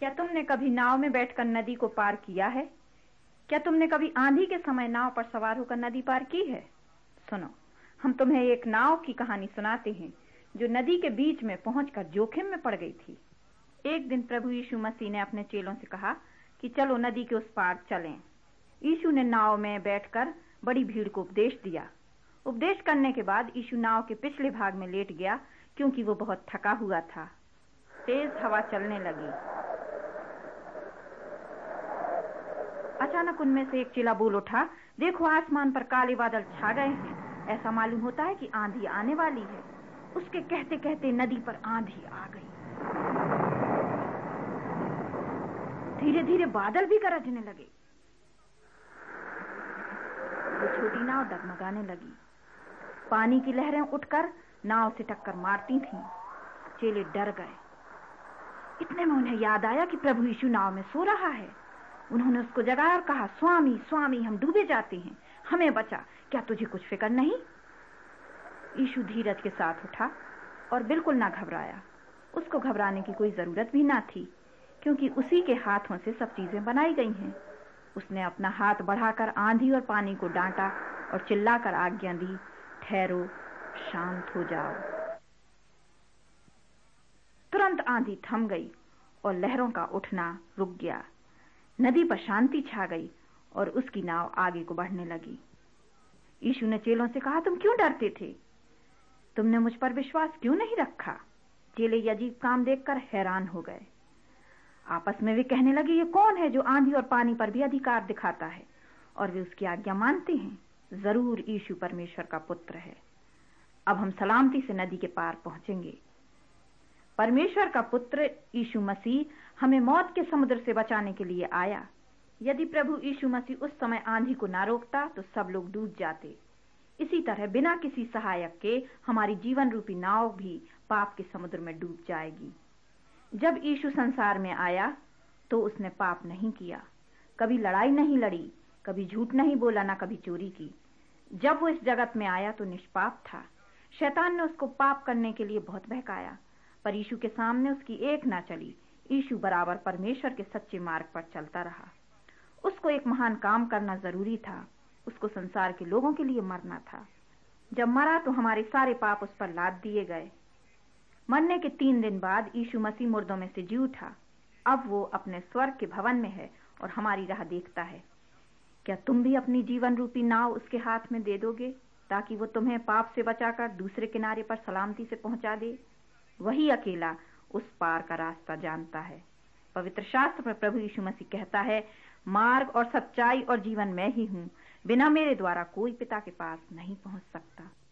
क्या तुमने कभी नाव में बैठकर नदी को पार किया है? क्या तुमने कभी आंधी के समय नाव पर सवार होकर नदी पार की है? सुनो, हम तुम्हें एक नाव की कहानी सुनाते हैं जो नदी के बीच में पहुंचकर जोखिम में पड़ गई थी। एक दिन प्रभु यीशु मसीह ने अपने चेलों से कहा कि चलो नदी के उस पार चलें। यीशु ने नाव में बैठकर बड़ी भीड़ को उपदेश दिया। उपदेश करने के बाद यीशु नाव के पिछले भाग में लेट गया क्योंकि वो बहुत थका हुआ था। तेज हवा चलने लगी। अचानक उनमें से एक चेला बोल उठा, देखो आसमान पर काले बादल छा गए हैं, ऐसा मालूम होता है कि आंधी आने वाली है। उसके कहते कहते नदी पर आंधी आ गई। धीरे धीरे बादल भी गरजने लगे। वो छोटी नाव डगमगाने लगी। पानी की लहरें उठकर नाव से टक्कर मारती थीं। चेले डर गए। इतने में उन्हें याद आया कि प्रभु यीशु नाव में सो रहा है। उन्होंने उसको जगाया और कहा, स्वामी स्वामी, हम डूबे जाते हैं, हमें बचा, क्या तुझे कुछ फिक्र नहीं? यीशु धीरज के साथ उठा और बिल्कुल ना घबराया। उसको घबराने की कोई जरूरत भी ना थी क्योंकि उसी के हाथों से सब चीजें बनाई गई हैं। उसने अपना हाथ बढ़ाकर आंधी और पानी को डांटा और चिल्लाकर आज्ञा दी, ठहरो, शांत हो जाओ। तुरंत आंधी थम गई और लहरों का उठना रुक गया। नदी पर शांति छा गई और उसकी नाव आगे को बढ़ने लगी। यीशु ने चेलों से कहा, तुम क्यों डरते थे? तुमने मुझ पर विश्वास क्यों नहीं रखा? चेले ये अजीब काम देखकर हैरान हो गए। आपस में वे कहने लगे, ये कौन है जो आंधी और पानी पर भी अधिकार दिखाता है और वे उसकी आज्ञा मानते हैं? जरूर यीशु परमेश्वर का पुत्र है। अब हम सलामती से नदी के पार पहुंचेंगे। परमेश्वर का पुत्र यीशु मसीह हमें मौत के समुद्र से बचाने के लिए आया। यदि प्रभु यीशु मसीह उस समय आंधी को ना रोकता तो सब लोग डूब जाते। इसी तरह बिना किसी सहायक के हमारी जीवन रूपी नाव भी पाप के समुद्र में डूब जाएगी। जब यीशु संसार में आया तो उसने पाप नहीं किया, कभी लड़ाई नहीं लड़ी, कभी झूठ नहीं बोला, ना कभी चोरी की। जब वो इस जगत में आया तो निष्पाप था। शैतान ने उसको पाप करने के लिए बहुत बहकाया, पर यीशु के सामने उसकी एक ना चली। यीशु बराबर परमेश्वर के सच्चे मार्ग पर चलता रहा। उसको एक महान काम करना जरूरी था। उसको संसार के लोगों के लिए मरना था। जब मरा तो हमारे सारे पाप उस पर लाद दिए गए। मरने के 3 दिन बाद यीशु मसीह मुर्दों में से जी उठा। अब वो अपने स्वर्ग के भवन में है और हमारी राह देखता है। क्या तुम भी अपनी जीवन रूपी नाव उसके हाथ में दे दोगे ताकि वो तुम्हें पाप से बचाकर दूसरे किनारे पर सलामती से पहुंचा दे? वही अकेला उस पार का रास्ता जानता है। पवित्र शास्त्र में प्रभु यीशु मसीह कहता है, मार्ग और सच्चाई और जीवन मैं ही हूँ, बिना मेरे द्वारा कोई पिता के पास नहीं पहुंच सकता।